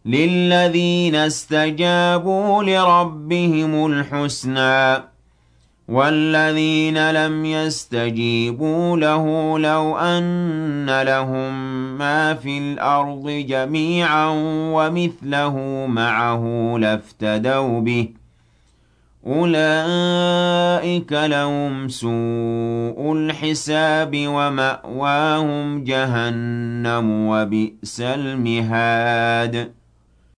لِلَّذِينَ اسْتَجَابُوا لِرَبِّهِمُ الْحُسْنَىٰ ۚ وَالَّذِينَ لَمْ يَسْتَجِيبُوا لَهُ لَوْ أَنَّ لَهُم مَّا فِي الْأَرْضِ جَمِيعًا وَمِثْلَهُ مَعَهُ لَافْتَدَوْا بِهِ ۚ أُولَٰئِكَ لَهُمْ سُوءُ الْحِسَابِ وَمَأْوَاهُمْ جَهَنَّمُ ۖ وَبِئْسَ الْمِهَادُ